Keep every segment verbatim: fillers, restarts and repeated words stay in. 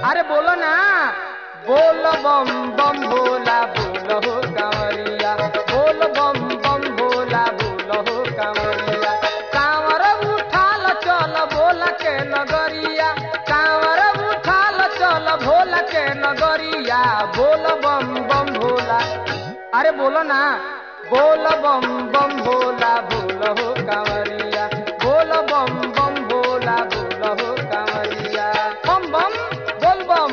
अरे बोलो ना, बोल बम बम भोला बोल हो कांवरिया, बोल बम बम भोला बोल हो कांवरिया। कांवर उठाल चल भोला के नगरिया, कांवर उठाल चल भोला के नगरिया। बोल बम बम भोला, अरे बोलो ना, बोल बम बम भोला बोल हो कांवरिया, बोल बम बम भोला बोल हो कांवरिया। बम बम बोल बम।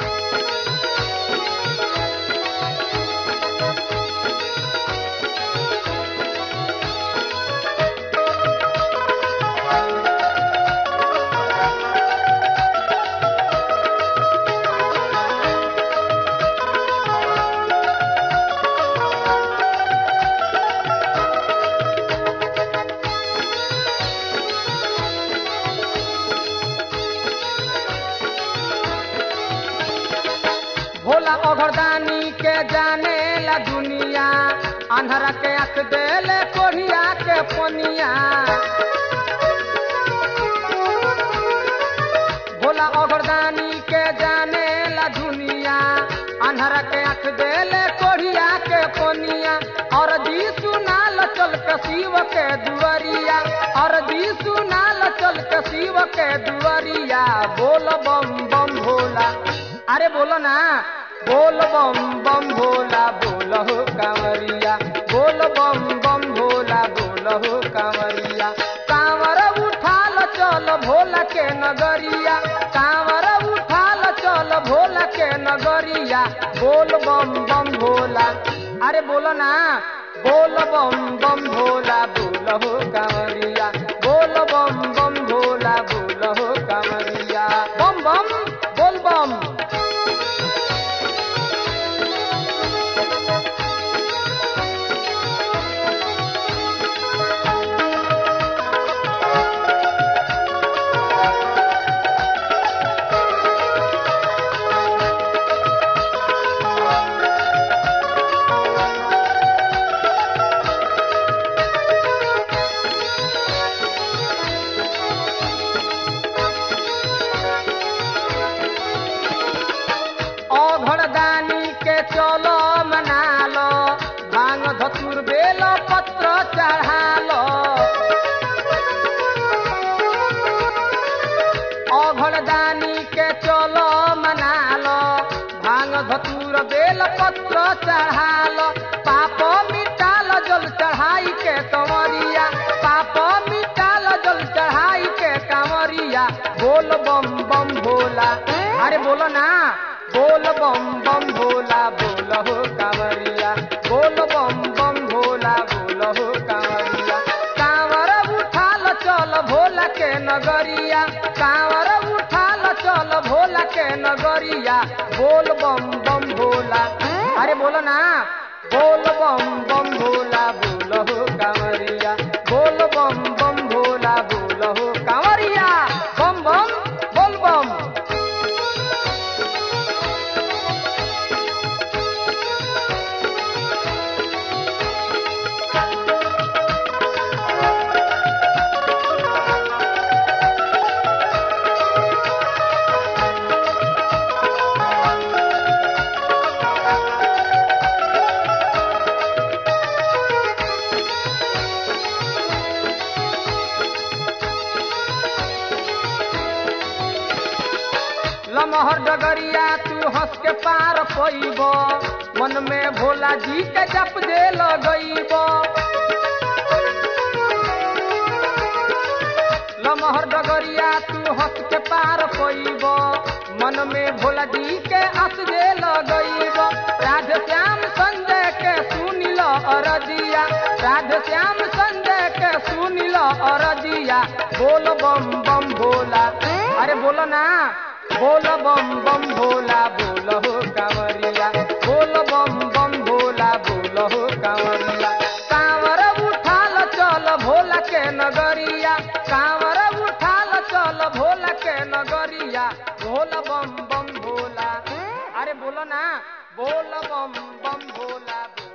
भोला अघरदानी के जाने ला दुनिया, अंधरा के आँख देले कोढ़िया के पनिया। भोला अघरदानी के जाने ला दुनिया, अंधरा के आँख देले कोढ़िया के पनिया। और जी सुनाल चल के शिव के दुआरिया, और जी सुनाल चल के शिव के दुआरिया। बोल बम बम भोला, अरे बोलो ना, बोल बम बम भोला बोल हो कांवरिया, बोल बम बम भोला बोल हो कांवरिया। कांवर उठाल चल भोला के नगरिया, कांवर उठाल चल भोला के नगरिया। बोल बम बम भोला, अरे बोलो ना, बोल बम बम भोला बोल हो कांवरिया, बोल बम बम भोला बोल हो कांवरिया। बम बम बोल बम। अघरदानी के चलो मनालो, भांग धतुर बेल पत्र चढ़ालो। अघरदानी के चलो मनालो, भांग धतुर बेल पत्र चढ़ालो। पाप मिटाल जल चढ़ाई के कंवरिया, पाप मिटाल जल चढ़ाई के कंवरिया। बोल बम बम भोला, अरे बोलो ना, बोल बम बम भोला बोल हो कांवरिया, बोल बम बम भोला बोल हो कांवरिया। कांवर उठाल चल भोला के नगरिया, कांवर उठाल चल भोला के नगरिया। बोल बम बम भोला, अरे बोलो ना, बोल बम बम भोला बोल हो कांवरिया, बोल बम बम भोला बोल हो कांवरिया। बम बम बोल बम। लमहर डगरिया तू हंस के पार पइब, मन में भोला जी के जप दे लगइब। लमहर डगरिया तू हंस के पार पइब, मन में भोला जी के हंस दे लगइब। राधे श्याम संजय के सुनिल अरजिया, राधे श्याम संजय के सुनिल अरजिया। बोल बम बम भोला, अरे बोलो ना, बोल बम बम भोला बोल हो कांवरिया, बोल बम बम भोला बोल हो कांवरिया। कांवर उठाल चल भोला के नगरिया, कांवर उठाल चल भोला के नगरिया। बोल बम बम भोला, अरे बोलो ना, बोल बम बम भोला।